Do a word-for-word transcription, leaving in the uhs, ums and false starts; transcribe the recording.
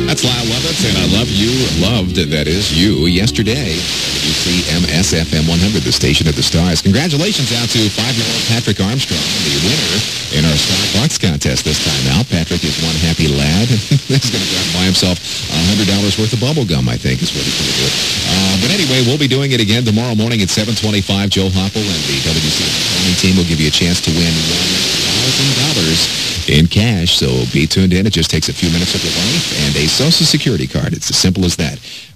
That's Lyle Lovett, and I love you, loved, that is, you, yesterday. W C M S F M one hundred, the station of the stars. Congratulations out to five-year-old Patrick Armstrong, the winner in our Star Bucks contest this time out. Patrick is one happy lad. He's going to go out and buy himself one hundred dollars worth of bubble gum, I think, is what he's going to do. Uh, but anyway, we'll be doing it again tomorrow morning at seven twenty-five. Joe Hoppel and the W C M team will give you a chance to win one thousand dollars in cash. So be tuned in. It just takes a few minutes of your life and a Social Security card. It's as simple as that.